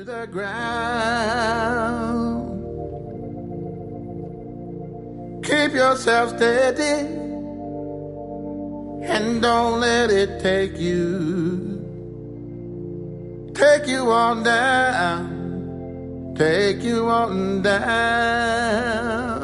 the ground. Keep yourself steady and don't let it take you on down, take you on down.